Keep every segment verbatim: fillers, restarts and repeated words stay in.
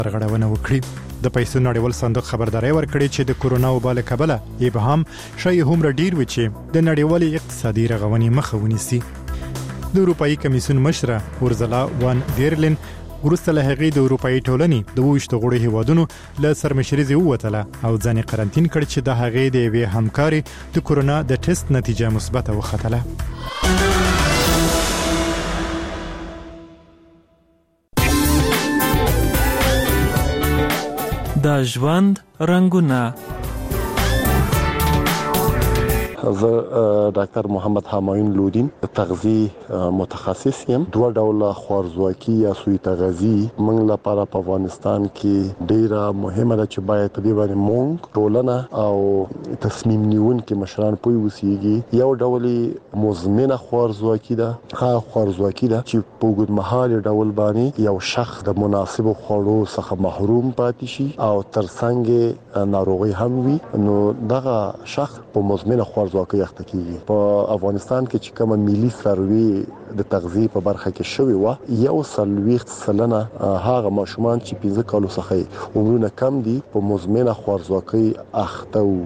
غړونه وکړي. د پیسو نړیوال صندوق خبرداري ورکړي چې د کورونا وبا له کبله ابهام شای هم ډیر و چې د نړیوال اقتصادي رغونې مخه ونیسي. د اروپאי کمیسیون مشره اورزلا وان دیرلین ورسته له هغې د اروپאי ټولنې د وښت غړي هیوادونو له سرمشري ووتله او ځان قرنټین کړ چې د هغې د وی همکاري د کورونا د ټیسټ نتیجه مثبت وختله. د ژوند رنگونه. زه ډاکټر محمد حمایون لودین تغذیه متخصص یم. دوه ډوله خوارزواکي یا سوی تغذیه موږ لپاره په افغانستان کې ډیره مهمه ده چې باید په دې باندې موږ ټولنه او تصمیم نیونکي مشران پوي وسیږي. یو ډول مزمنه خوارزواکي ده، ها خوارزواکي ده چې په وګړي مهال ډول باندې یو شخص د مناسب خوړو څخه محروم پاتې شي او ترڅنګ ناروغي هم وي، نو دغه شخص په مزمنه خوارزواکي زواکي اخته کیږي. په افغانستان کې چې کومه ملي سروې د تغذیه په برخه کې شوی و، یو سلويخت سلنه هغه ماشومان چې پنځه کالو څخه عمرونه کم دي په مزمنه خوارزواکي اخته وو.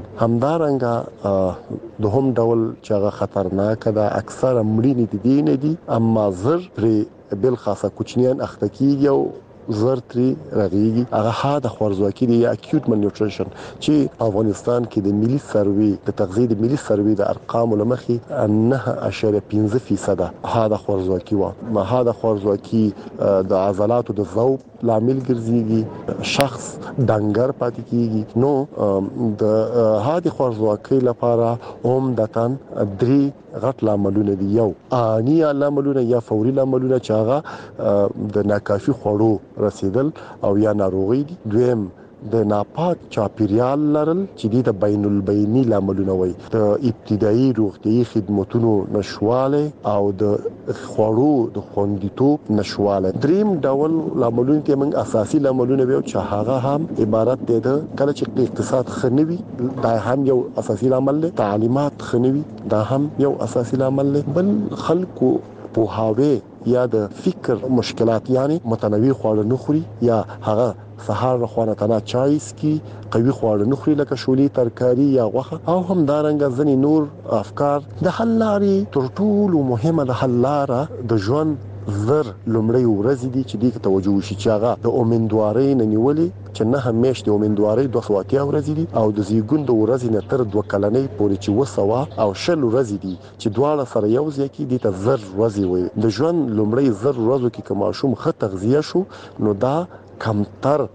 همدارنګه د هم ډول چې هغه خطرناک ده، اکثره مړینې دي نه دي، اما زر پر بل خاصه کوچنیان اخته کیږي او زر تری رغیږي. هغه ها د خوارزواکي دی اکیوټ مالنیوټریشن چې افغانستان کې د ملي سروې د تغذیه د ملي سروې د ارقام لمخي نه اشاره پنځه فیصد ها د خوارزواکي و. ما ها د خوارزواکي د عضلاتو د ذوب لامل ګرځيږي، شخص ډنګر پاتې کیږي. نو د ها د خوارزواکي لپاره هم دتان درې غټ لاملونه دي. یو اني لاملونه یا فوري لاملونه چې هغه د ناکافي خوړو رسیدل او یا ناروغي دي. دویم د ناپاک چاپیریال لرل چې د بین البینی لاملونه وي، د ابتدایي روغتيایي خدماتونو نشواله او د خوړو د خوندیتوب نشواله. دریم ډول لاملونه چې موږ اساسي لاملونه وي چې هغه هم عبارت دي د کله چې اقتصاد خنوي، دا هم یو اساسي لامل دی. تعلیمات خنوي، دا هم یو اساسي لامل دی. بل خلکو په هاوی یا د فکر مشکلات، یعنی متنوع خواړه نه خوري یا هغه سهار خوانه تنا چایس کی قوي خواړه نه خوري لکه شولې ترکاری یا غوښه، او هم دارنګ ځنی نور افکار. د حل لارې تر ټولو مهمه د حل لاره د ژوند زر لمړی ورځ دي چې دې توجه وشي چې هغه د اومندواري نه نیولې چې نه همیش د اومندواري دوه سوه اتیا ورځې دي او د زیګون د ورځې نه تر دوه کلنۍ پورې چې وسوا او شل ورځې دي چې دواړه سره یو ځای کې دي ته زر ورځې وي. د ژوند لمړی زر ورځو کې کوم شوم خه تغذیه شو، نو دا کمتر